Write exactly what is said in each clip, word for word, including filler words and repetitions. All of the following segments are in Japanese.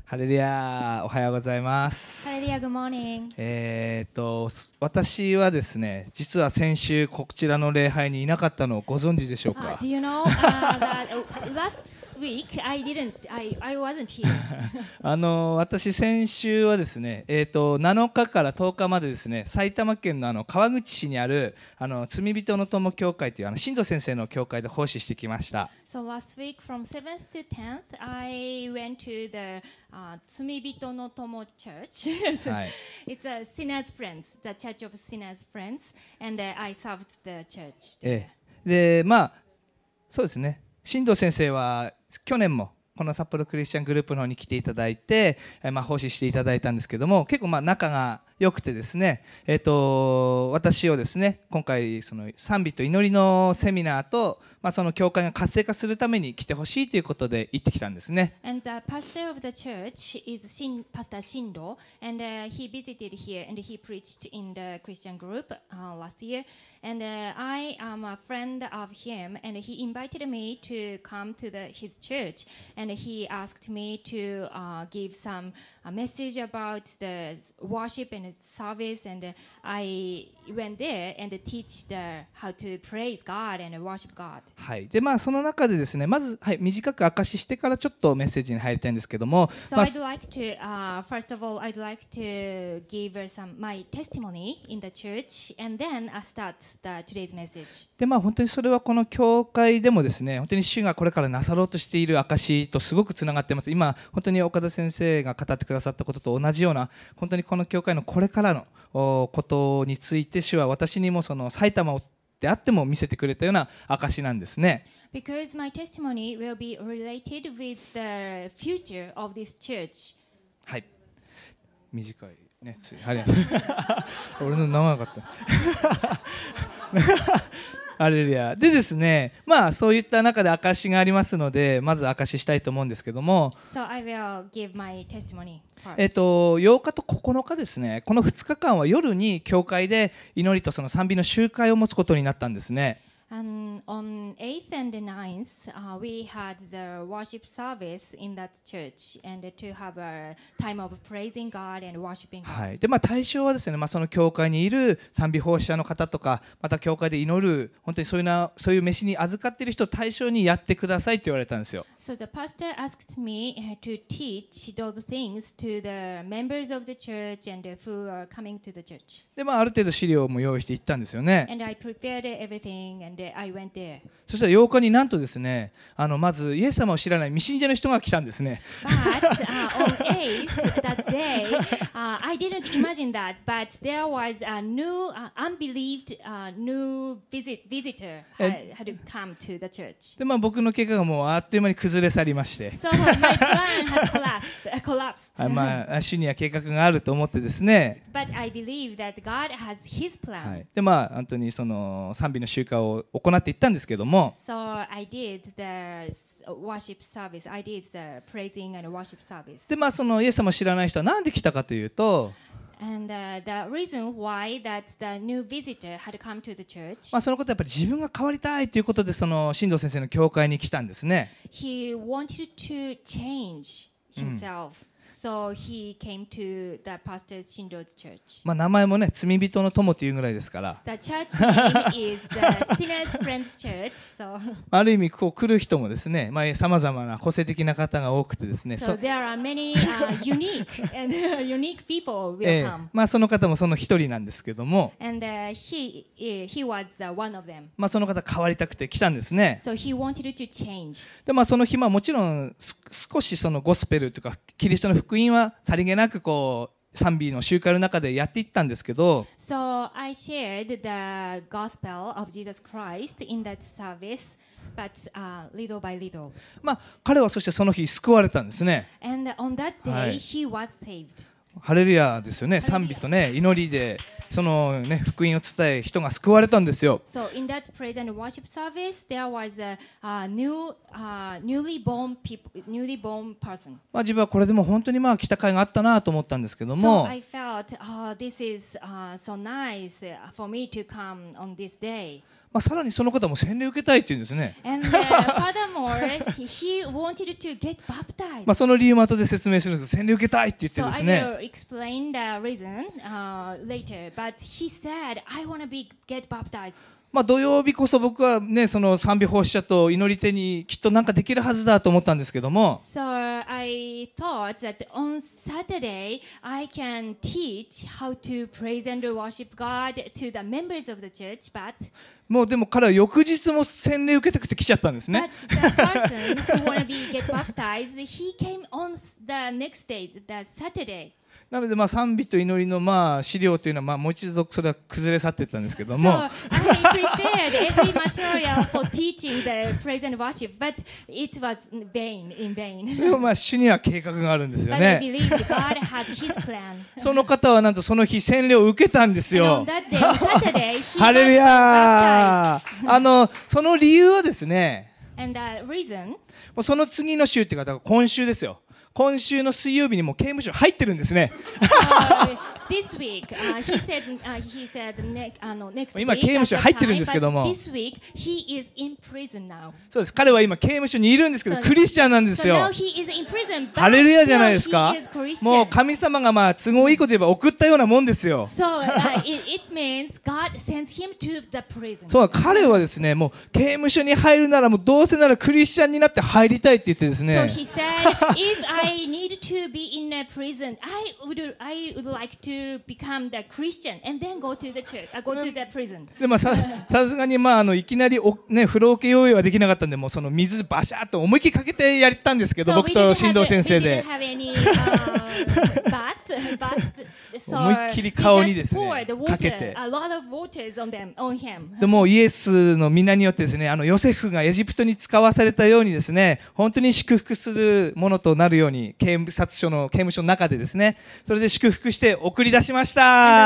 ハレルヤ、おはようございます。 ハレルヤ、Good morning。 えーっと私はですね、実は先週こちらの礼拝にいなかったのをご存知でしょうか。 Uh, do you know uh, that last week I didn't, I, I wasn't here. あの私先週はですね、えーっとなのかからとおかまでですね、埼玉県のあの川口市にあるあの罪人の友教会というあの新藤先生の教会で奉仕してきました。 So last week from seventh to tenth, I went to the uh, 罪人の友 church. はい。 It's a sinners' friends, the church of sinners' friends, and uh, I served the church. ええ、でまあそうですね。新藤先生は去年もこの札幌クリスチャングループの方に来ていただいて、えー、まあ奉仕していただいたんですけども、結構まあ仲が良くてですね、えー、と私をですね今回その賛美と祈りのセミナーと、まあ、その教会が活性化するために来てほしいということで行ってきたんですね。 And the pastor of the church is Shin, Pastor Shindo, and uh, he visited here and he preached in the Christian group uh, last year. And uh, I am a friend of him, and he invited me to come to the, his church, and he asked me to uh, give some a message about the worship and service, and uh, I went there and teach the how to praise God and worship God. はい。でまあその中でですね、まず、はい、短く証ししてからちょっとメッセージに入りたいんですけども、 So まあ、 I'd like to uh, first of all I'd like to give uh, some my testimony in the church, and then I start the today's message. でまあ本当にそれはこの教会でもですね、本当に主がこれからなさろうとしている証とすごくつながっています。今本当に岡田先生が語ってくださったことと同じような、本当にこの教会のこれからのことについて主は私にもその埼玉であっても見せてくれたような証なんですね。 Because my testimony will be related with the future of this church. はい。短いね。ついありがとう。俺の長かった。ハレルヤ。でですね、まあそういった中で証しがありますので、まず証ししたいと思うんですけども、 So I will give my testimony first. えっとようかとここのかですね、このふつかかんは夜に教会で祈りとその賛美の集会を持つことになったんですね。 And on eighth and ninth, uh, we had the worship service in that church, and to have a time of praising God and worshiping God. はい。でまあ対象はですね、まあその教会にいる賛美奉仕者の方とか、また教会で祈る本当にそういうなそういう飯に預かっている人を対象にやってくださいって言われたんですよ。 So the pastor asked me uh, to teach those things to the members of the church and uh, who are coming to the church. でまあある程度資料も用意して行ったんですよね。 And I prepared everything, and uh, I went there. そしたらようかになんとですね、あのまずイエス様を知らない未信者の人が来たんですね。 But uh, on eighth that day, uh, I didn't imagine that, but there was a new, uh, unbelieved uh, new visit visitor had, had come to the church. でまあ僕の計画がもうあっという間に崩れ去りまして、 So my plan has collapsed. Uh, collapsed. あまあ主には計画があると思ってですね、 But I believe that God has His は plan. い、でまあ本当にその賛美の集会を行っていったんですけども、 So I did the worship service. I did the praising and worship service. でまあそのイエス様を知らない人はなんで来たかというと、 And uh, the reason why that the new visitor had come to the church, まあそのことはやっぱり自分が変わりたいということでその新藤先生の教会に来たんですね。 he wanted to change himself. So he came to the pastor Shindo's church. まあ名前もね罪人の友というぐらいですから、 The church name is the Sinners Friends Church. So, ある意味こう来る人もですね、まあさまざまな個性的な方が多くてですね、 so there are many uh, unique and unique people will ええ come. まあその方もその一人なんですけども、 And uh, he uh, he was the one of them. まあその方変わりたくて来たんですね。 So he wanted to change. でまあその日まあもちろんす少しそのゴスペルというかキリストの福音はさりげなくこう賛美の集会の中でやっていったんですけど、 So I shared the gospel of Jesus Christ in that service, but uh, little by little. まあ彼はそしてその日救われたんですね。 And on that day, はい。 he was saved. ハレルヤですよね。賛美とね祈りでそのね福音を伝え人が救われたんですよ。 So in that praise and worship service, there was a uh, new, uh, newly born people, newly born person. まあ自分はこれでも本当にまあ来た甲斐があったなと思ったんですけど So も、 I felt, oh, this is uh, so nice for me to come on this day. まあさらにその方も洗礼を受けたいっていうんですね。 And uh, furthermore, Furthermore, he, he wanted to get baptized. まあその理由も後で説明するんですけど、洗礼受けたいって言って So です I ね、 will explain the reason uh, later. But he said, "I want to be get baptized." まあ土曜日こそ僕はね、その賛美奉仕者と祈り手にきっとなんかできるはずだと思ったんですけども、 So I thought that on Saturday I can teach how to praise and worship God to the members of the church, but もうでも彼は翌日も洗礼受けたくて来ちゃったんですね。 but the person who want to be get baptized, he came on the next day, the Saturday. なのでまあ賛美と祈りのまあ資料というのはまあもう一度それは崩れ去っていったんですけど So も、 I prepared every material for teaching the praise and worship, but it was vain, in vain. でもまあ主には計画があるんですよ But I ね。 believe God has His plan. その方はなんとその日洗礼を受けたんです And よ on。that day, on Saturday, he ハレル was ヤー。あのその理由はですね、 baptized. And the reason, もうその次の週っていうかだから今週ですよ。今週の水曜日にもう刑務所入ってるんですね。 uh, this week, uh, he said, uh, he said ne- あの next week, 今刑務所 at that 入ってるん time, ですけども、 but this week, he is in prison now. そうです。彼は今刑務所にいるんですけど、クリスチャンなんです So よ。 now he is in prison, but ハレルヤじゃない still ですか he is Christian. もう神様がまあ都合いいこと言えば送ったようなもんですよ。 So uh, it, it means God sends him to the prison. そう、彼はですね、もう刑務所に入るならもうどうせならクリスチャンになって入りたいって言ってですね。 So he said, if I need to be in a prison, I would I would like to become the Christian and then go to the church, uh, go to the prison. でまあ、ささすがに、まあ、あのいきなりお、ね、風呂桶用意はできなかったんで、もうその水バシャーと思いっきりかけてやったんですけど、 So 僕 we と didn't 新 have 藤 a- 先生 we で didn't have any uh, bath, bath. So 思いっきり we 顔に just ですね、 poured the かけ water, て。 a lot of waters on them, on him. でもうイエスの皆によってですね、あのヨセフがエジプトに使わされたようにですね、本当に祝福するものとなるように刑務殺所の刑務所の中でですね、それで祝福して送り出しました。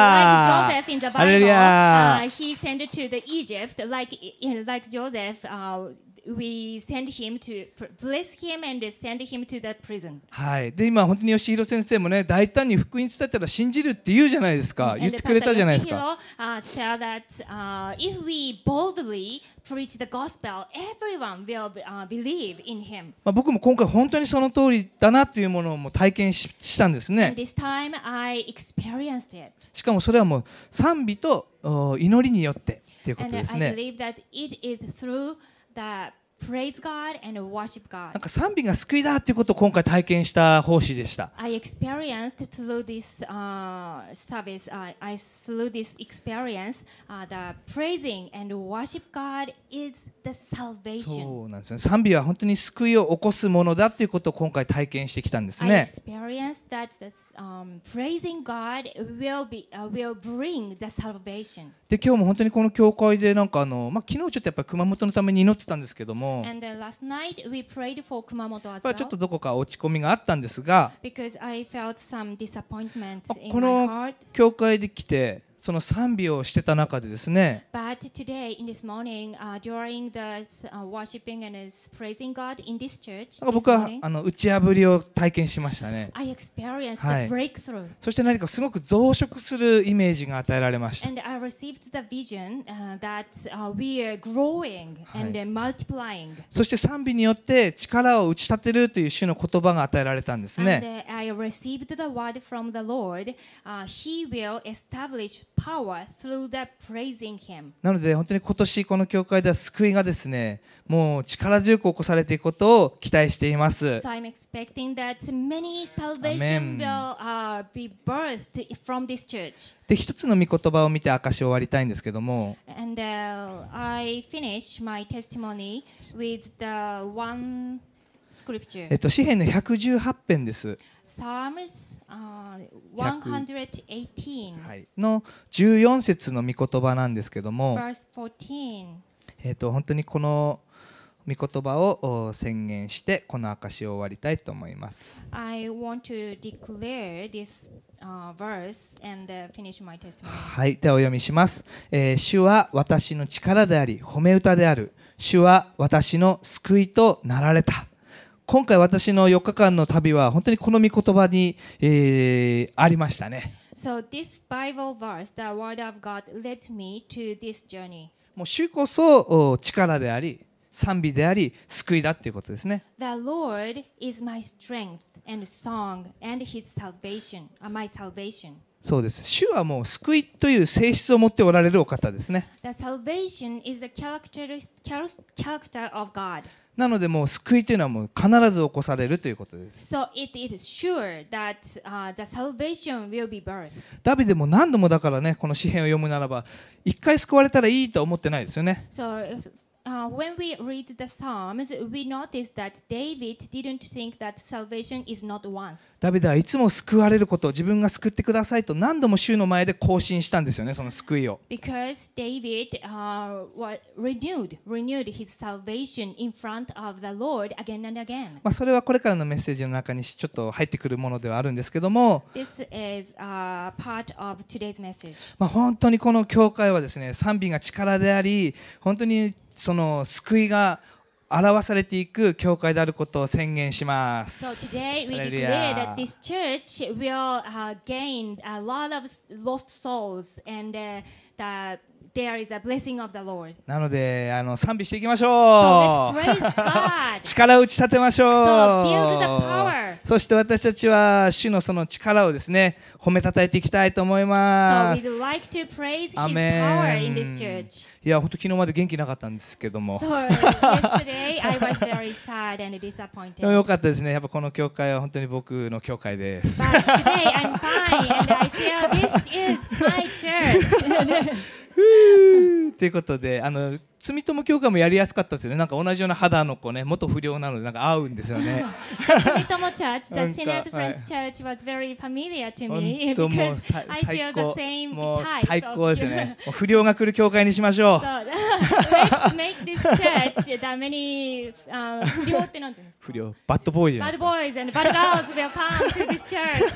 And like Joseph in the ハレル Bible, ヤ uh, he sent it to the Egypt, like in, like Joseph. Uh, we send him to pr- bless him and send him to the prison. はい。で今本当に吉弘先生もね、大胆に福音伝えたら信じるって言うじゃないですか。言っ And てくれたじゃないです Pastor か。 Yoshihiro, uh, said that uh, if we boldly preach the gospel, everyone will uh, believe in him. まあ、僕も今回本当にその通りだなというものをもう体験 し, したんです And ね。 this time I experienced it. しかもそれはもう賛美とお祈りによってということ And です I ね。 believe that it is through the praise God and worship なん God. か賛美が救いだということを今回体験した奉仕でした。 I experienced through this uh, service, uh, I through this experience, uh, the praising and worship God is the salvation. そうなんですね。賛美は本当に救いを起こすものだということを今回体験してきたんです I ね。 experienced that this, um, praising God will be uh, will bring the salvation. で今日も本当にこの教会でなんかあの、まあ、昨日ちょっとやっぱり熊本のために祈ってたんですけども、 And uh, last night we prayed for Kumamoto やっ as ぱりちょっ well とどこか落ち込みがあったんですが、 because I felt some disappointment あ in こ my の heart. 教会で来てその賛美をしてた中でですね、 But today, in this morning, uh, during the uh, worshiping and is praising God in this church, なんか this 僕は morning, あの打ち破りを体験しましたね。 I experienced はい the breakthrough. そして何かすごく増殖するイメージが与えられました。 And I received the vision uh, that uh, we are growing and uh, multiplying. そして賛美によって力を打ち立てるという主の言葉が与えられたんです And ね。 uh, I received the word from the Lord. Uh, he will establish power through the praising Him. なので本当に今年この教会では救いがですね、もう力強く起こされていくことを期待しています。 So I'm expecting that many salvation Amen. will uh, be birthed from this church. で一つの御言葉を見て証しを終わりたいんですけども、 And uh, I finish my testimony with the one scripture. えっと詩編のひゃくじゅうはち編です。 Psalms uh, one hundred eighteen, はい、のじゅうよん節の御言葉なんですけども、 verse fourteen. えっと本当にこの御言葉をお宣言してこの証しを終わりたいと思います。 I want to declare this uh, verse and uh, finish my testimony. はい、ではお読みします、えー主は私の力であり褒め歌である。主は私の救いとなられた。今回私のよっかかんの旅は本当にこの御言葉に、えーありましたね。 So this Bible verse, the Word of God, led me to this journey. もう主こそお力であり賛美であり救いだっていうことですね。 The Lord is my strength and song and his salvation, uh, my salvation. そうです。主はもう救いという性質を持っておられるお方ですね。 The salvation is the characteris- char- character of God. なのでもう救いというのはもう必ず起こされるということです。 So it is sure that uh, the salvation will be birthed. ダビデも何度もだからね、この詩篇を読むならば一回救われたらいいとは思ってないですよね。 So if, uh, when we read the Psalms, we notice that David didn't think that salvation is not once. ダビデはいつも救われることを自分が救ってくださいと何度も主の前で更新したんですよね、その救いを。 Because David uh, what, renewed, renewed his salvation in front of the Lord again and again. まあそれはこれからのメッセージの中にちょっと入ってくるものではあるんですけども、 This is uh, part of today's message. まあ本当にこの教会はですね、賛美が力であり、本当にその救いが表されていく教会であることを宣言しま So す。 today we ハレル declare ヤ that this church will uh, gain a lot of lost souls and uh, that there is a blessing of the Lord. なのであの賛美していきまし So ょ let's う。 praise God. 力を打ち立てましょう。 So build the power. そして私たちは主のその力をですね、褒めたたえていきたいと思いま So す。 we'd like to praise His Amen. power in this church. いや本当昨日まで元気なかったんですけども、 So yesterday I was very sad and で disappointed. もよかったですね。やっぱこの教会は本当に僕の教会です。 But today I'm fine and I feel this is my church. ということで、あの住友教会もやりやすかったですよね。なんか同じような肌の子ね、元不良なのでなんか合うんですよね。 Sumitomo Church, the なんか、 Sinners はい Friends Church was very familiar to 本 me 当もう because さ I 最 feel 高 the same もう type 最 of 高ですよね。もう不良が来る教会にしましょう。 So let's make this church that many uh, 不良ってなんて言うんですか？ 不良バッドボーイじゃない Bad ですか。 boys and bad girls will come to this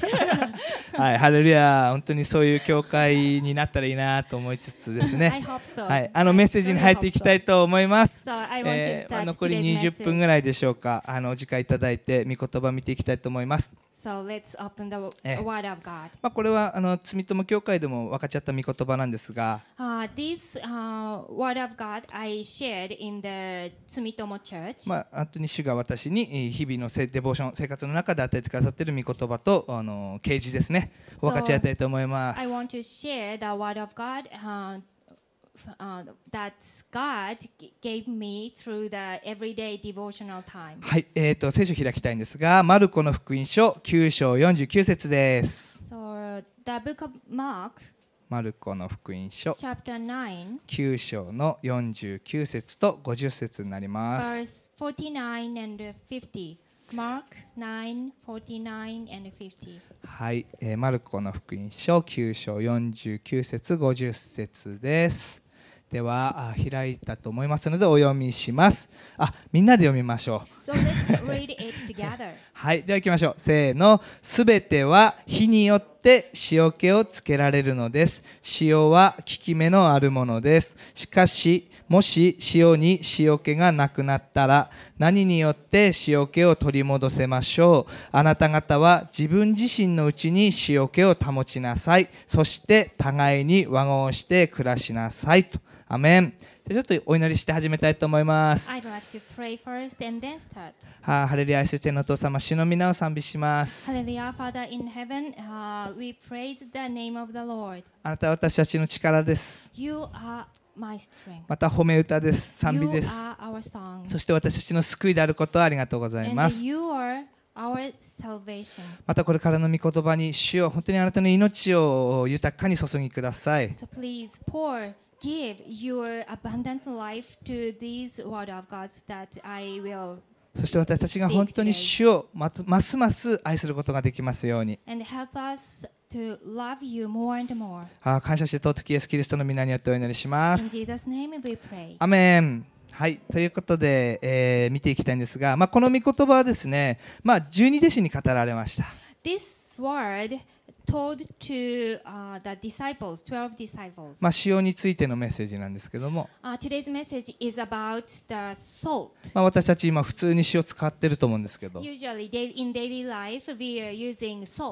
church. はい、ハレルヤ、本当にそういう教会になったらいいなと思いつつです I ね。 hope so. はい、あのメッセージに入っていきたいと思います。 So I want to えーまあ start 残り today's にじゅっぷん message. ぐらいでしょうか。あのお時間いただいて御言葉見ていきたいと思います。 So let's open the ええ Word of God. まあこれはあの住友教会でも分かっちゃった御言葉なんですが、 Uh, this uh, Word of God I shared in the Tsumitomo Church. まあ本当に主が私にえー日々のせデボーション生活の中で与えてくださっている御言葉とあの啓示ですね。分かち合いたいと思います。 I want to share the Word of God uh, f- uh, that God g- gave me through the everyday devotional time. はい、えーと聖書開きたいんですが、マルコの福音書きゅう章よんじゅうきゅう節です。 So the book of Mark, マルコの福音書 chapter nine, きゅう章のよんじゅうきゅう節とごじゅう節になります。 verse forty-nine and fifty. Mark nine, forty-nine and fifty. はい、えーマルコの福音書きゅう章よんじゅうきゅう節ごじゅう節です。ではあ開いたと思いますのでお読みします。あ、みんなで読みましょう。 So let's read it together. はい、では行きましょう。せーの。すべては火によって塩気をつけられるのです。塩は効き目のあるものです。しかし、もし塩に塩気がなくなったら、何によって塩気を取り戻せましょう。あなた方は自分自身のうちに塩気を保ちなさい。そして互いに和合して暮らしなさいと。アメン。じゃあちょっとお祈りして始めたいと思います。 I'd like to pray first and then start. はあ、ハレルヤ、愛する天のお父様、主の皆を賛美します。 Hallelujah, Father in heaven, uh, we praise the name of the Lord. あなたは私たちの力です。 You are my strength. また褒め歌です。賛 You 美です。 are our song. そして私たちの救いであることをありがとうございま And す。 you are our salvation. またこれからの御言葉に主よ、本当にあなたの命を豊かに注ぎください。 So please pour, give your abundant life to these word of God so that I will そして私たちが本当に主をますますます愛することができますように。 and help us to love you more and more. あ感謝して尊きイエスキリストの皆によってお祈りしま In す。 Jesus' name we pray. アメン。はい、ということで、えー見ていきたいんですが、まあ、この御言葉はですね、まあ、十二弟子に語られました。 This word told to uh, the disciples, twelve disciples. まあ、塩についてのメッセージなんですけども、 Uh, today's message is about the salt. まあ、私たち今普通に塩使ってると思うんですけど、 Usually day- in daily life we are using salt.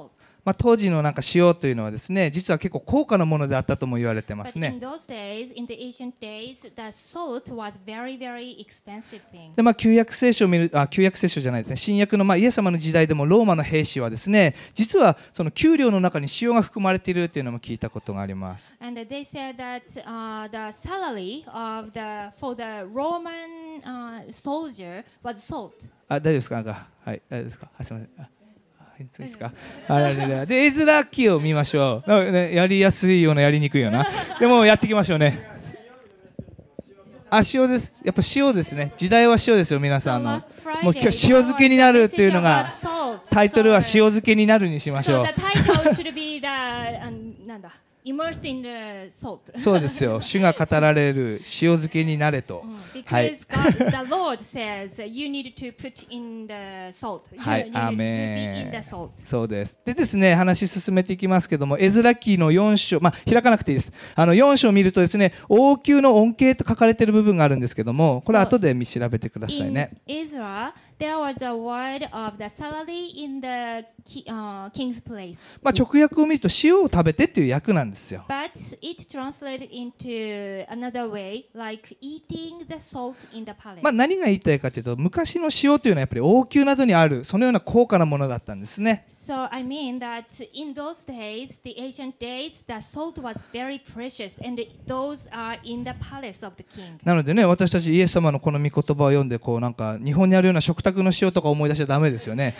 まあ、当時のなんか塩というのはですね、実は結構高価なものであったとも言われてま But す in ね。 those days, in the ancient days, the salt was very, very expensive thing. で、まあ、旧約聖書を見る、あ、旧約聖書じゃないですね、新約のまあイエス様の時代でもローマの兵士はですね、実はその給料の中に塩が含まれているというのも聞いたことがあります。 And they said that uh, the salary of the for the Roman uh, soldier was salt. あ、大丈夫ですか、なんか、はい、大丈夫ですか、あ、すみません。あはいそうですか。あらららで、絵面記を見ましょう。なんかね、やりやすいような、やりにくいような。でも、やっていきましょうね。あ、塩です。やっぱ塩ですね。時代は塩ですよ、皆さん。あの、もう今日塩漬けになるっていうのが、タイトルは塩漬けになるにしましょう。 So the title should be the uh, なんだ immersed in the salt. そうですよ。主が語られる塩漬けになれと。はい。 Because God, the Lord says you need to put in the salt. You はい、 need アー to be メ in the ン。 salt. そうです。でですね、話進めていきますけども、エズラ記のよん章、まあ開かなくていいです。あのよん章を見るとですね、王宮の恩恵と書かれている部分があるんですけども、これ後で見調べてください In ね。 Israel, there was a word of the salary in the ki- uh, king's place. まあ直訳を見ると塩を食べてっていう訳なんですよ。 But it translated into another way, like eating the salt in the palace. まあ何が言いたいかというと、昔の塩というのはやっぱり王宮などにあるそのような高価なものだったんですね。 So I mean that in those days, the ancient days, the salt was very precious, and those are in the palace of the king. なのでね、私たちイエス様のこの御言葉を読んで、こうなんか日本にあるような食卓の塩とか思い出しちゃダメですよね。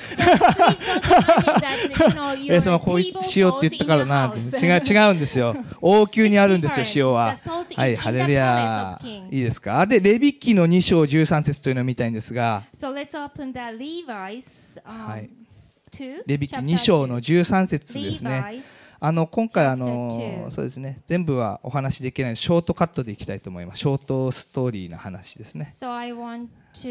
イエス様こういう塩って言ったからなって。違う、違うんですよ。王宮にあるんですよ、塩は。はい、ハレルヤ。いいですか。で、レビ記のに章じゅうさん節というのを見たいんですが、 So let's open the Levi's はい um, two, レビ記 chapter に章 two. のじゅうさん節ですね。 Levi's あの今回あ Chapter の two. そうですね、全部はお話しできないのでショートカットでいきたいと思います。ショートストーリーな話ですね。 So I want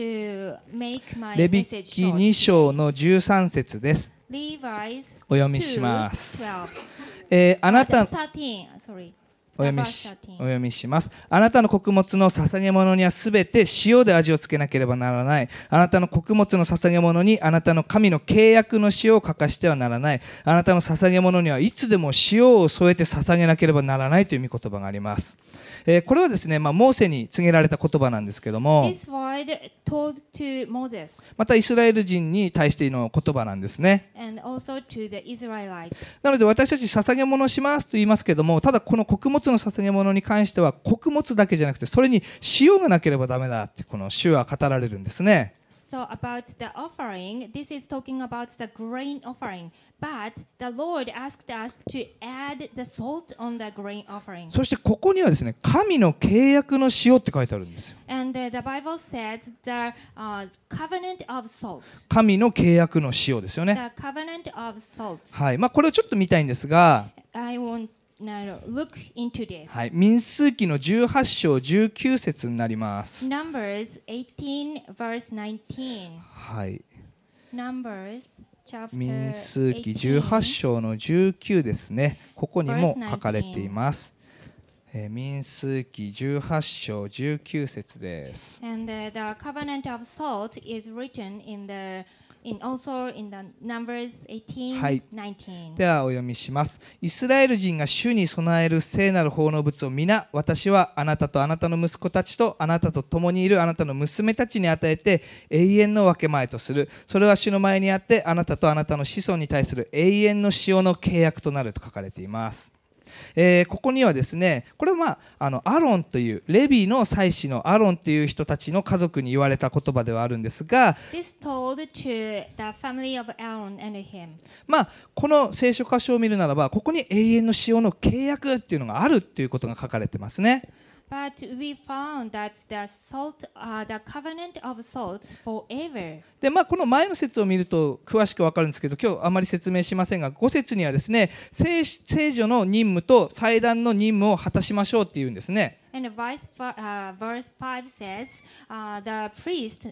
to make my レビ message 記 short. に章のじゅうさん節です。 Levi's お読みします。 twelve. えーあなた thirteen, sorry. お読みし Verse お thirteen. 読みします。あなたの穀物の捧げ物にはすべて塩で味をつけなければならない。あなたの穀物の捧げ物にあなたの神の契約の塩を欠かしてはならない。あなたの捧げ物にはいつでも塩を添えて捧げなければならないという御言葉があります。えーこれはですね、まあ、モーセに告げられた言葉なんですけども、 This word told to Moses またイスラエル人に対しての言葉なんですね。 and also to the Israelites. なので私たち捧げ物をしますと言いますけども、ただこの穀物の捧げ物に関しては穀物だけじゃなくてそれに塩がなければダメだってこの主は語られるんですね。 So about the offering, this is talking about the grain offering. But the Lord asked us to add the salt on the grain offering. そしてここにはですね、神の契約の塩って書いてあるんですよ。 And uh, the Bible says the uh, covenant of salt. 神の契約の塩ですよね。 The covenant of salt. はい、まあこれをちょっと見たいんですが、 I want to look into this. はい、民数記のじゅうはち章じゅうきゅう節になります。 Numbers eighteen verse nineteen. はい、 Numbers chapter 民数記じゅうはち章のじゅうきゅうですね。ここにも書かれています。えー民数記じゅうはち章じゅうきゅう節です。 And uh, the covenant of salt is written in the in also in the Numbers eighteen, はい。 nineteen. ではお読みします。イスラエル人が主に備える聖なる奉納物を皆、私はあなたとあなたの息子たちとあなたと共にいるあなたの娘たちに与えて永遠の分け前とする。それは主の前にあってあなたとあなたの子孫に対する永遠の塩の契約となると書かれています。えーここにはですね、これは、まあ、あのアロンというレビの祭司のアロンという人たちの家族に言われた言葉ではあるんですが、 This told to the family of Aaron and him. まあ、この聖書箇所を見るならばここに永遠の塩の契約っていうのがあるっていうことが書かれてますね。 But we found that the salt, uh, the covenant of salt forever. で、まあ、この前の節を見ると詳しく分かるんですけど、今日あまり説明しませんが、ご節にはですね、聖聖女の任務と祭壇の任務を果たしましょうっていうんですね。 And verse, fi- uh, verse five says, uh, the priest uh,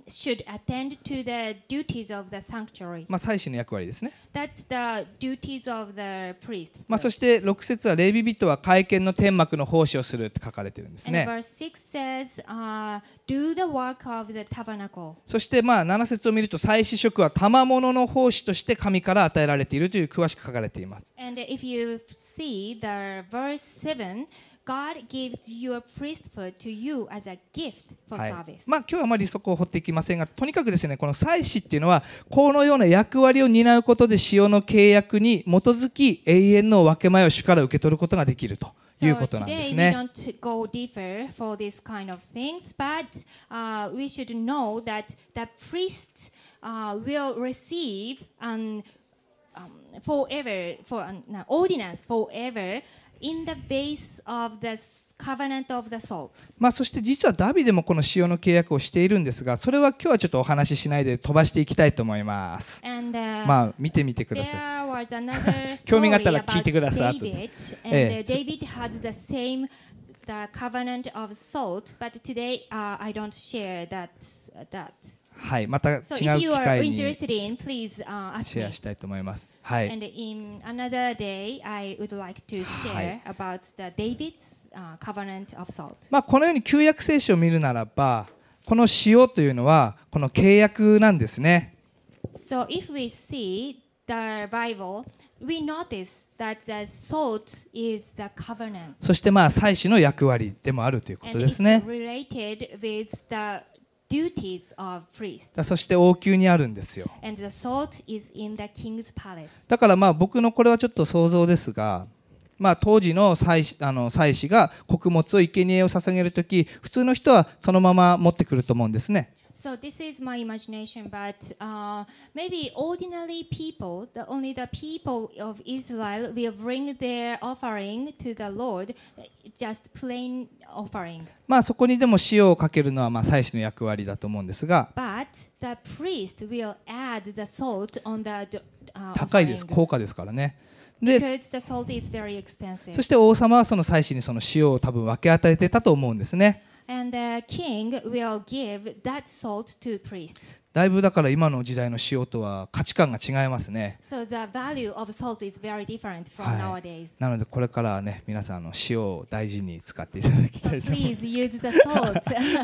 should attend to the duties of the sanctuary. まあ、祭司の役割ですね。 That's the duties of the priest. まあ、そしてろく節はレビ人は会見の天幕の奉仕をするって書かれているんです And ね。 verse six says, uh, do the work of the tabernacle. そしてまあなな節を見ると祭司職は賜物の奉仕として神から与えられているという詳しく書かれています。 And if you see the verse seven, God gives your priesthood to you as a gift for はい service. まあ、今日はあまりそこを掘っていきませんが、とにかくですね、この祭司っていうのはこのような役割を担うことで塩の契約に基づき永遠の分け前を主から受け取ることができるという So ことなんで today す we ね。 don't go deeper for this kind of things, but uh, we should know that the priest uh, will receive an um, forever for an uh, ordinance forever in the base of the s- covenant of the salt. まあ、そして実はダビデもこの塩の契約をしているんですが、それは今日はちょっとお話ししないで飛ばしていきたいと思います。 And uh, まあ見てみてください。 there was another 興味があった story ら聞いてください。 about David, ええ。 and uh, David had the same the covenant of salt, but today uh, I don't share that that. はい、また違う So 機 if you are 会に interested in, please uh, ask シェア me. したいと思います。はい。 And in another day, I would like to share about the David's uh, covenant of salt. まあこのように旧約聖書を見るならば、この塩というのはこの契約なんですね。 So if we see the Bible, we notice that the salt is the covenant. そしてまあ祭司の役割でもあるということ And で it's すね。 related with the duties of priests. だそして王宮にあるんですよ。 And the salt is in the king's palace. だからまあ僕のこれはちょっと想像ですが、まあ当時の祭司、あの祭司が穀物を生贄を捧げるとき、普通の人はそのまま持ってくると思うんですね。 So this is my imagination, but uh, maybe ordinary people, the, only the people of Israel will bring their offering to the Lord, just plain offering. まあそこにでも塩をかけるのはまあ祭司の役割だと思うんですが、 But the priest will add the salt on the uh, 高いです、 offering 高価ですからね。で、 because the salt is very expensive. そして王様はその祭司にその塩を多分分け与えてたと思うんですね。 And the king will give that salt to priests. だいぶだから今の時代の塩とは価値観が違いますね。 So the value of salt is very different from はい nowadays. なのでこれからはね、皆さんあの塩を大事に使っていただき So たいと思います。 please use the salt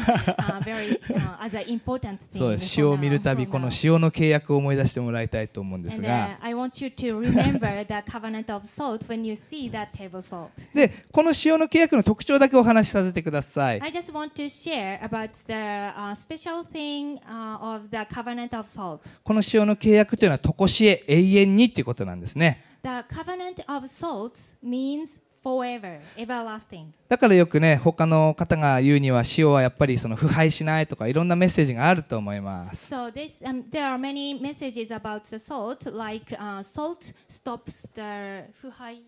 uh, very uh, as an important thing. そうです。 for 塩を見る now- たび for この now. 塩の契約を思い出してもらいたいと思うんです And が、 uh, I want you to remember the covenant of salt when you see that table salt. でこの塩の契約の特徴だけお話しさせてください。 I just want to share about the uh, special thing uh, of the covenant of salt. この塩の契約というのは常しえ永遠にということなんですね。 The covenant of salt means forever, everlasting. だからよくね、他の方が言うには塩はやっぱりその腐敗しないとかいろんなメッセージがあると思います。 So this, um, there are many messages about the salt, like uh, salt stops the fuhai,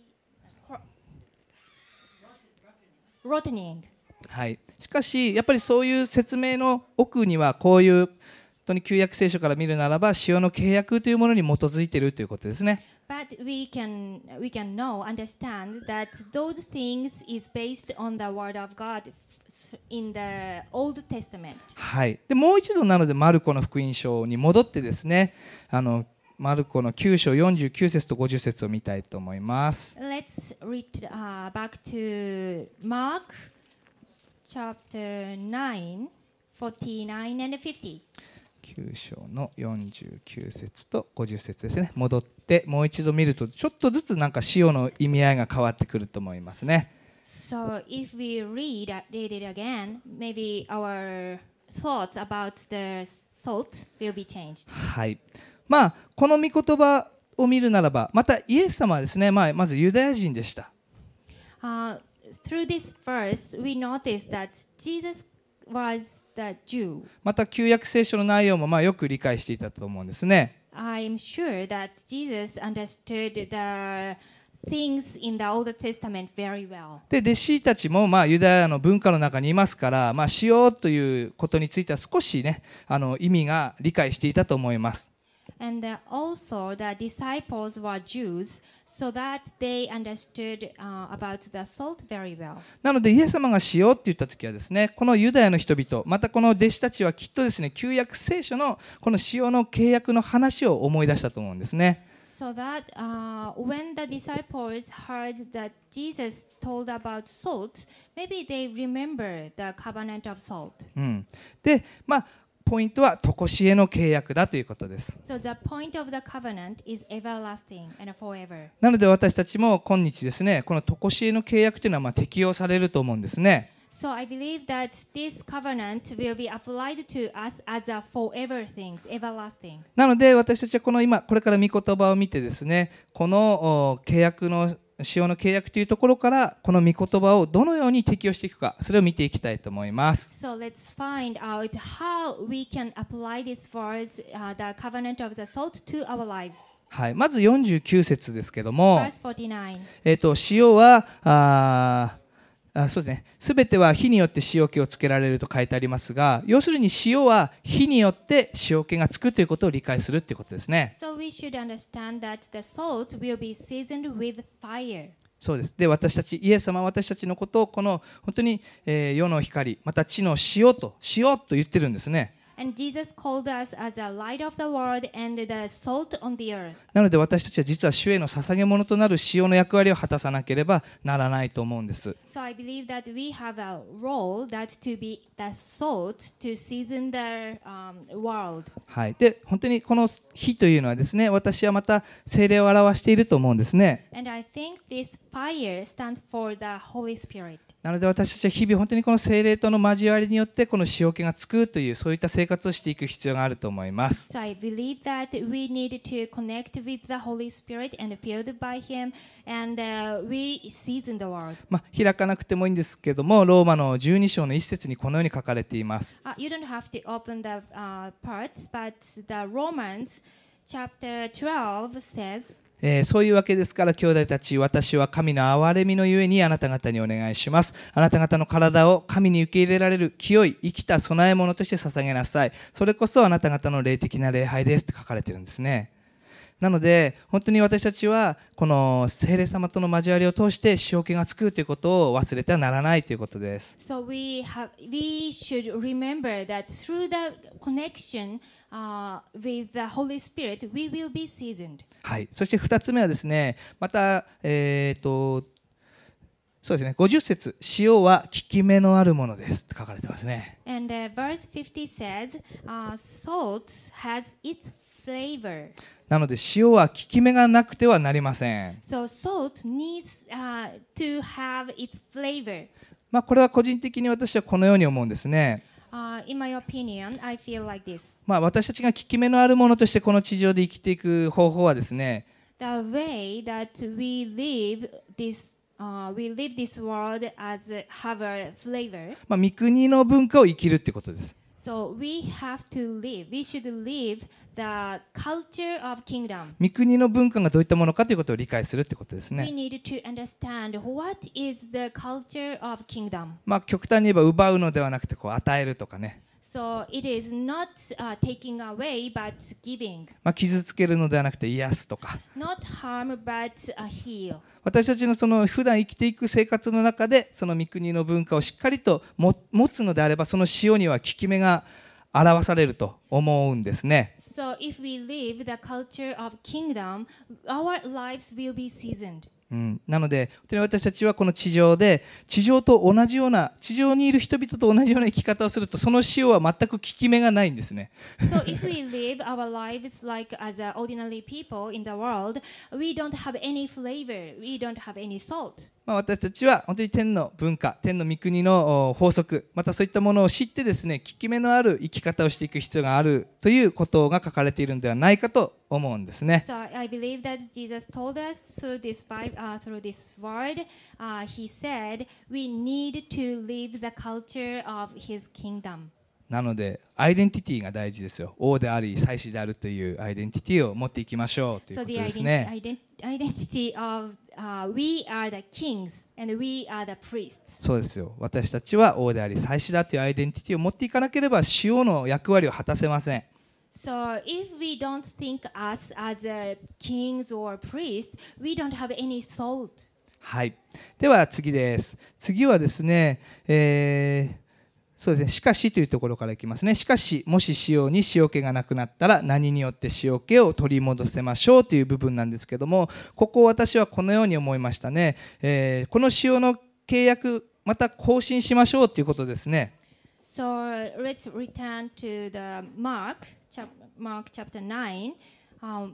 rottening. はい、しかしやっぱりそういう説明の奥にはこういう本当に旧約聖書から見るならば塩の契約というものに基づいているということですね。 But we can we can know understand that those things is based on the word of God in the Old Testament. はい、でもう一度なのでマルコの福音書に戻ってですね、あのマルコのきゅう章よんじゅうきゅう節とごじゅう節を見たいと思います。 Let's read uh, back to Mark chapter nine, forty-nine and fifty. きゅう章のよんじゅうきゅう節とごじゅう節ですね。戻ってもう一度見るとちょっとずつなんか塩の意味合いが変わってくると思いますね。 So if we read, read it again, maybe our thoughts about the salt will be changed. はい。まあこの御言葉を見るならば、またイエス様はですね、まあ、まずユダヤ人でした。 Uh, through this verse, we notice that Jesus was the Jew. また旧約聖書の内容もまあよく理解していたと思うんですね。 I'm sure that Jesus understood the things in the Old Testament very well. で弟子たちもまあユダヤの文化の中にいますから、まあ、塩ということについては少しねあの意味が理解していたと思います。 And uh, also the disciples were Jews, so that they understood uh, about the salt very well. なのでイエス様が塩って言った時はですね、このユダヤの人々、またこの弟子たちはきっとですね、旧約聖書のこの塩の契約の話を思い出したと思うんですね。 So that uh, when the disciples heard that Jesus told about salt, maybe they remember the covenant of salt. うん、で、まあポイントは常しえの契約だということです。 So the point of the covenant is everlasting and forever. なので私たちも今日ですね、この常しえの契約というのはまあ適用されると思うんですね。 So I believe that this covenant will be applied to us as a forever thing, everlasting. なので私たちはこの今これから御言葉を見てですね、この契約の塩の契約というところからこの御言葉をどのように適用していくか、それを見ていきたいと思います。 So let's find out how we can apply this verse, uh, the covenant of the salt, to our lives. はい、まずよんじゅうきゅう節ですけども、 Verse forty-nine. えーと、塩はああそうですね、すべては火によって塩気をつけられると書いてありますが、要するに塩は火によって塩気がつくということを理解するということですね。 So we should understand that the salt will be seasoned with fire. そうです。で、私たち、イエス様は私たちのことをこの本当に、えー、世の光、また地の塩と、塩と言ってるんですね。 And Jesus called us as a light of the world and the salt on the earth. なので私たちは実は主への捧げ物となる塩の役割を果たさなければならないと思うんです。 So I believe that we have a role that to be the salt to season the、um, world. はい。で、本当にこの火というのはですね、私はまた聖霊を表していると思うんですね。 And I think this fire stands for the Holy Spirit. なので私たちは日々本当にこの聖霊との交わりによってこの塩気がつくというそういった生活をしていく必要があると思います。 So I believe that we need to connect with the Holy Spirit and filled by Him, and uh, we season the world. まあ開かなくてもいいんですけども、ローマのじゅうに章の一節にこのように書かれています。 Uh, you don't have to open the uh, part, but the Romans chapter twelve says, えー、そういうわけですから兄弟たち、私は神の憐れみのゆえにあなた方にお願いします。あなた方の体を神に受け入れられる清い生きた供え物として捧げなさい。それこそあなた方の霊的な礼拝ですって書かれてるんですね。なので本当に私たちはこの聖霊様との交わりを通して塩気がつくということを忘れてはならないということです。 So we have, we should remember that through the connection uh, with the Holy Spirit, we will be seasoned. はい。そしてふたつめはですね、またえっとそうですね、ごじゅっ節、塩は効き目のあるものですと書かれてますね。 And uh, verse fifty says, uh, salt has its flavor. なので塩は効き目がなくてはなりません。 So salt needs uh, to have its flavor. まあこれは個人的に私はこのように思うんですね。 Uh, in my opinion, I feel like this. まあ私たちが効き目のあるものとしてこの地上で生きていく方法はですね、 The way that we live this, uh, we live this world as a, have a flavor. まあ御国の文化を生きるってことです。 So we have to live. We should live the culture of kingdom. 御国の文化がどういったものかということを理解するってことです We ね。 need to understand what is the culture of kingdom. まあ極端に言えば奪うのではなくてこう与えるとかね。 So it is not uh, taking away but giving. まあ傷つけるのではなくて癒すとか。 Not harm but uh, heal. 私たちのその普段生きていく生活の中でその御国の文化をしっかりとも持つのであれば、その塩には効き目が表されると思うんですね。 So if we live the culture of kingdom, our lives will be seasoned. うん、なので本当に私たちはこの地上で地上と同じような地上にいる人々と同じような生き方をすると、その塩は全く効き目がないんですね。 So if we live our lives like as uh, ordinary people in the world, we don't have any flavor, we don't have any salt. まあ私たちは本当に天の文化、天の御国の法則、またそういったものを知ってですね、効き目のある生き方をしていく必要があるということが書かれているのではないかと思うんですね。 So I believe that Jesus told us through this Bible, uh, through this word, uh, he said we need to live the culture of his kingdom. なのでアイデンティティが大事ですよ。王であり祭司であるというアイデンティティを持っていきましょうという So こと the ですね。 ident- ident- identity of uh, we are the kings and we are the priests. そうですよ。私たちは王であり祭司だというアイデンティティを持っていかなければ塩の役割を果たせません。 So if we don't think us as uh, kings or priests, we don't have any salt. はい。では次です。次はですね、えーそうですね、しかしというところからいきますね。しかし、もし塩に塩気がなくなったら何によって塩気を取り戻せましょうという部分なんですけども、ここを私はこのように思いましたね。えー、この塩の契約、また更新しましょうということですね。 So let's return to the Mark, chap- Mark chapter nine. Um,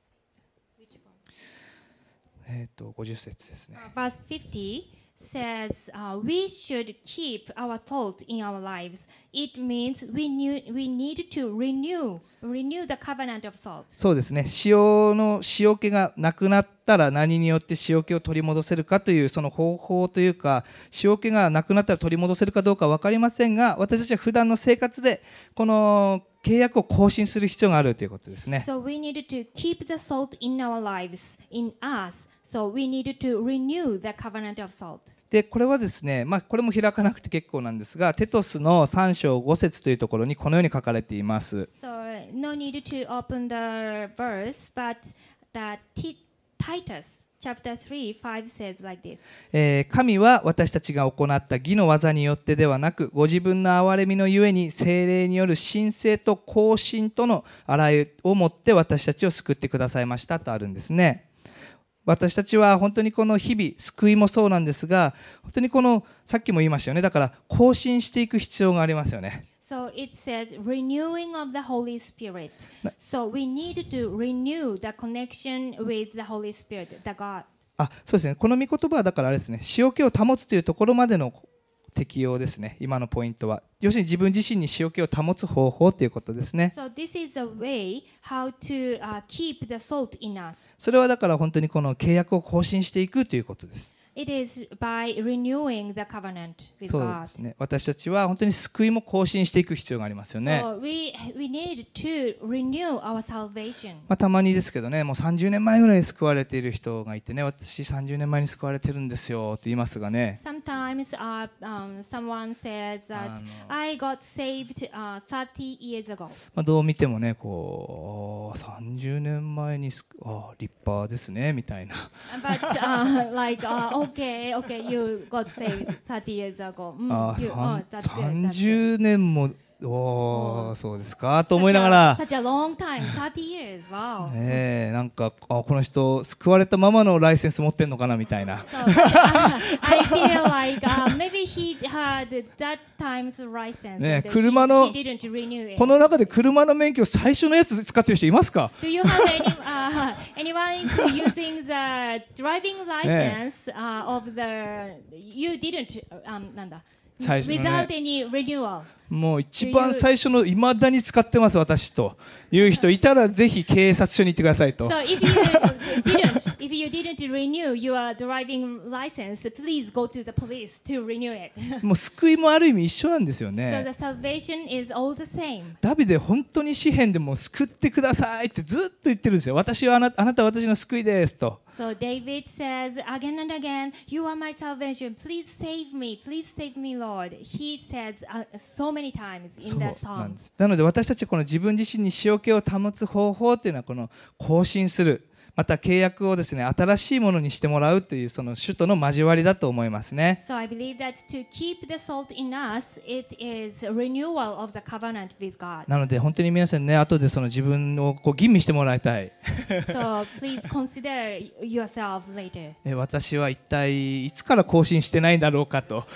えっと、ごじゅっ節ですね。 verse fifty says uh, we should keep our salt in our lives. It means we, knew, we need to renew, renew the covenant of salt. そうですね。塩の塩気がなくなったら何によって塩気を取り戻せるかというその方法というか、塩気がなくなったら取り戻せるかどうか分かりませんが、私たちは普段の生活でこの契約を更新する必要があるということですね。 So we need to keep the salt in our lives, in us. So we need to renew the covenant of salt. でこれはですね、まあ、これも開かなくて結構なんですが、テトスのさん章ご節というところにこのように書かれています。 So no need to open the verse, but the T- Titus chapter three five says like this. えー神は私たちが行った義の技によってではなく、ご自分の憐れみのゆえに聖霊による神聖と更新との洗いをもって私たちを救ってくださいましたとあるんですね。私たちは本当にこの日々救いもそうなんですが、本当にこのさっきも言いましたよね。だから更新していく必要がありますよね。 So it says renewing of the Holy Spirit. So we need to renew the connection with the Holy Spirit, the God. あ、そうですね。この御言葉はだからあれですね。塩気を保つというところまでの適用ですね。今のポイントは。要するに自分自身に塩気を保つ方法ということですね。 So this is a way how to、uh, keep the salt in us. それはだから本当にこの契約を更新していくということです。 It is by renewing the covenant with そう God. ですね。私たちは本当に救いも更新していく必要がありますよね。 So we, we need to renew our salvation. まあ、たまにですけどね、もうさんじゅうねんまえぐらいに救われている人がいてね、私さんじゅうねんまえに救われてるんですよって言いますがね。 Sometimes uh, um, someone says that I got saved uh, thirty years ago. まあ、どう見てもね、こうさんじゅうねんまえにすあ立派ですねみたいな。 But uh, like, uh, okay, okay, you got saved thirty years ago. Mm, あ you, oh, that's good, that's 30 good. 年もおーそうですかと思いながら、 Such a, such a long time, thirty years, wow. ねえ、なんかあこの人救われたままのライセンス持ってんのかなみたいな。 So uh, I feel like uh, maybe he had that time's license. ね and 車の he, he didn't renew it. この中で車の免許最初のやつ使ってる人いますか？ Do you have any, uh, anyone who using the driving license uh, of the you didn't um, なんだ最初のね without any renewal? もう一番最初のいまだに使ってます私という人いたらぜひ警察署に行ってくださいと。 So if you didn't, if you didn't renew your driving license, please go to the police to renew it. もう救いもある意味一緒なんですよ So ね。 the salvation is all the same. ダビデ本当に詩篇でも救ってくださいってずっと言ってるんですよ。私はあなた、あなたは私の救いですと。 So David says again and again, "You are my salvation. Please save me. Please save me, Lord." He says uh, so many times そ in う the なんで songs. す。なので私たちこの自分自身に塩気を保つ方法というのはこの更新する、また契約をですね新しいものにしてもらうというその主との交わりだと思いますね。 So I believe that to keep the salt in us, it is a renewal of the covenant with God. なので本当に皆さんね後でその自分をこう吟味してもらいたい。 So please consider yourself later. え私は一体いつから更新してないんだろうかと。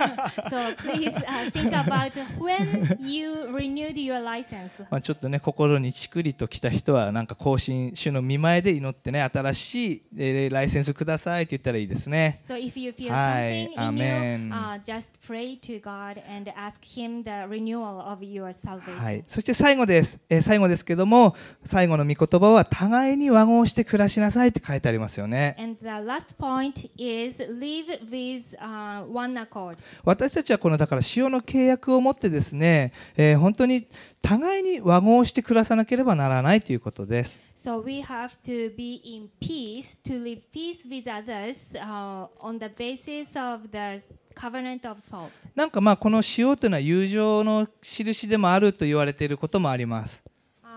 So please uh, think about when you renewed your license. まあちょっとね心にちくりときた人はなんか更新主の見前で祈ってね新しい、えーライセンスくださいって言ったらいいですね。 So if you feel はい、 something in you, Amen. uh, just pray to God and ask Him the renewal of your salvation. はい、そして最後です、えー最後ですけども最後の御言葉は互いに和合して暮らしなさいって書いてありますよね。 And the last point is live with uh, one accord. 私たちはこのだから塩の契約を持ってですね、えー本当に互いに和合して暮らさなければならないということです。 So we have to be in peace, to live peace with others uh, on the basis of the covenant of salt. なんかまあこの塩というのは友情の印でもあると言われていることもあります。 Uh,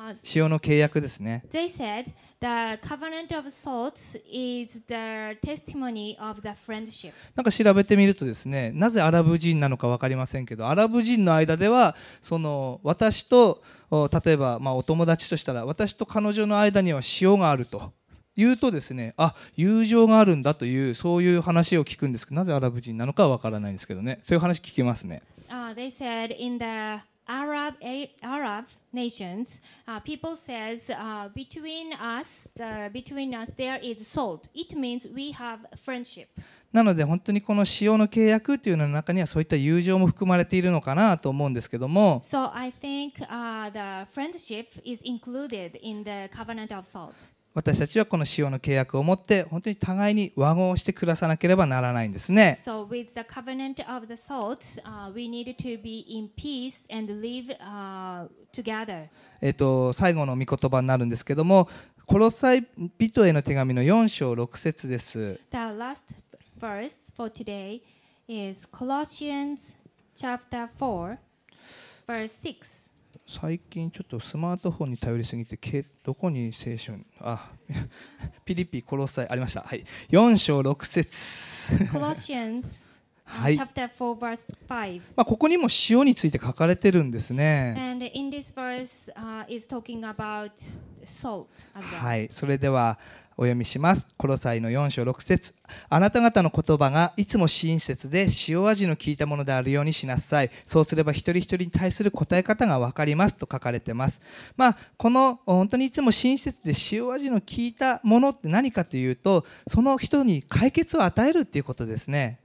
Uh, 塩の契約ですね。 they said the covenant of salt is the testimony of the friendship. なんか調べてみるとですね、なぜアラブ人なのか分かりませんけど、アラブ人の間ではその私とお例えばまあお友達としたら、私と彼女の間には塩があると言うとですね、あ、友情があるんだという、そういう話を聞くんですけど、なぜアラブ人なのかは分からないんですけどね、そういう話聞きますね。 Uh, they said in the Arab Arab nations, uh, people says uh, between us, the, between us there is salt. It means we have friendship. なので本当にこの塩の契約というのの中にはそういった友情も含まれているのかなと思うんですけども、 So I think uh, the friendship is included in the covenant of salt. 私たちはこの塩の契約を持って本当に互いに和合して暮らさなければならないんですね。 So with the covenant of the salt, uh, we need to be in peace and live uh, together. えっと最後の御言葉になるんですけども、コロサイ人への手紙のよん章ろく節です。 The last verse for today is Colossians chapter four, verse six. 最近ちょっとスマートフォンに頼りすぎてけどこに聖書にあピリピコロサイありました、はい、よん章ろく節 Colossians はい、 chapter four, verse five. まあ、ここにも塩について書かれてるんですね。 And in this verse uh, is talking about salt as well. はい、それではお読みします。コロサイのよん章ろく節、あなた方の言葉がいつも親切で塩味の効いたものであるようにしなさい。そうすれば一人一人に対する答え方が分かりますと書かれています。まあ、この本当にいつも親切で塩味の効いたものって何かというと、その人に解決を与えるっていうことですね。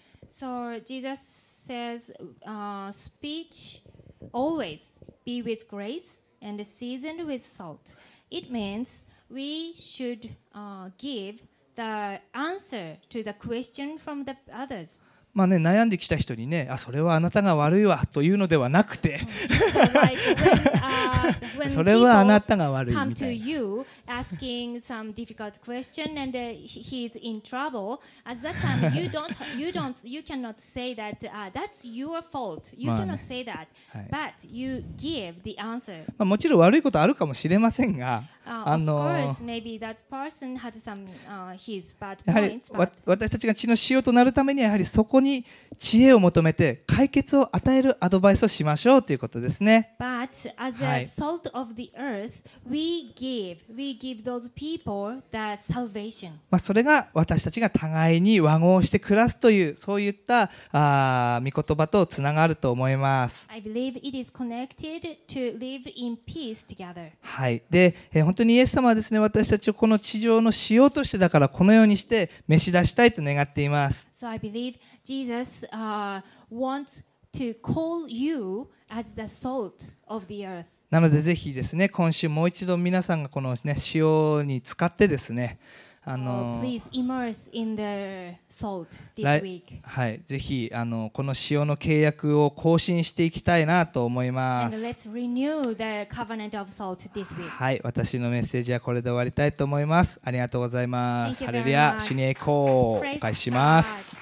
So Jesus says, uh, speech always be with grace and seasoned with salt. It means we should uh, give the answer to the question from the others. まあね、悩んできた人にね、あ、それはあなたが悪いわというのではなくて、 So like when, uh, when それはあな people たが悪い come みた to いな。 you asking some difficult question and uh, he is in trouble, at that time you don't, you don't, you cannot say that uh, that's your fault. You まあね。 cannot say that, はい。 but you give the answer. まあ、もちろん悪いことあるかもしれませんが、 Uh, あ of の course, maybe that person had some uh, his bad やはり points, わ but 私たちが血の塩となるためにはやはりそこに知恵を求めて解決を与えるアドバイスをしましょうということですね。 But as は a い。 salt of the earth, we give, we give those people the salvation. まあ、それが私たちが互いに和合して暮らすというそういったあー御言葉とつながると思います。 I believe it is connected to live in peace together. はい。で、えー本当にイエス様はですね、私たちをこの地上の塩としてだからこのようにして召し出したいと願っています。 So I believe Jesus uh, wants to call you as the salt of the earth. なのでぜひですね、今週もう一度皆さんがこのね塩に使ってですね、あ So の please immerse in the salt this 来 week. はい、ぜひあのこの塩の契約を更新していきたいなと思いま And す。 let's renew the covenant of salt this week. はい、私のメッセージはこれで終わりたいと思います。ありがとうございます。 Thank you ハ very レルヤ、 much. 主に栄光をお Praise 返しします。